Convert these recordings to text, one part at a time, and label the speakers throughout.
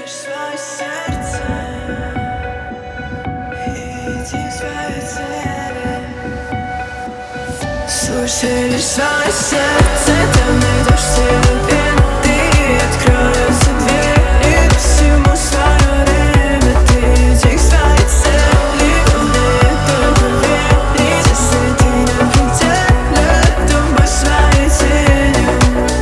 Speaker 1: лишь свое сердце, иди к своей цели. Слушай лишь свое сердце, там найдешь себе. Ты откроются двери, всему свое время. Ты иди к своей цели, главное только верить. Если ты на пределе, то будь своей тенью.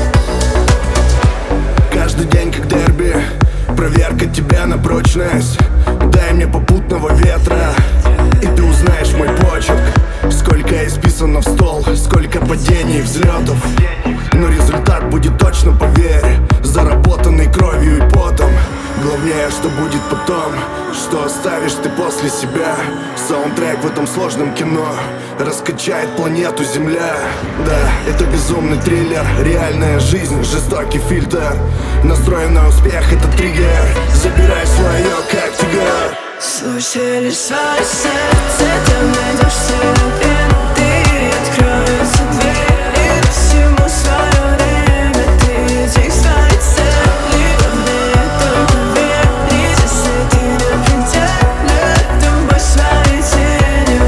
Speaker 2: Каждый день как дерби, проверка тебя на прочность. Дай мне попутного ветра, и ты узнаешь мой почерк. Сколько исписано в стол, сколько падений и взлетов, но результат будет точно, поверь, заработанный кровью и потом. Главнее, что будет потом, что оставишь ты после себя. Саундтрек в этом сложном кино раскачает планету Земля. Да, это безумный триллер, реальная жизнь, жестокий фильтр. Настроен на успех, это триггер. Забирай свое, как тигр.
Speaker 1: Слушай лишь свое сердце, там найдешь себе. Ты откроются двери, всему свое время. Ты иди к своей цели, главное только верить. Если ты на пределе, то будь своей тенью.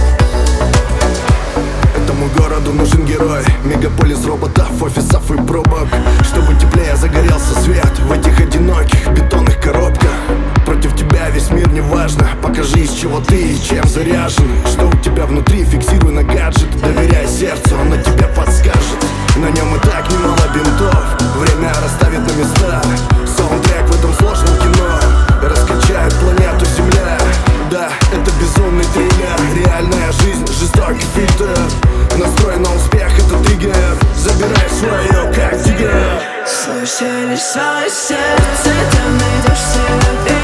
Speaker 2: Этому городу нужен герой, мегаполис роботов, офисов и пробок. Чтобы теплее загорелся свет в этих одиноких бетонных коробках. Против тебя весь мир не важно, покажи, из чего ты и чем заряжен. Что у тебя внутри, фиксируй на гаджет. Доверяй сердцу, оно тебе подскажет. На нем и так немало бинтов, время расставит на места. Саундтрек в этом сложном кино раскачает планету Земля. Да, это безумный триллер, реальная жизнь, жестокий фильтр. Настрой на успех, это триггер. Забирай свое, как тигр.
Speaker 1: Слушай лишь свое сердце, там найдешь себе.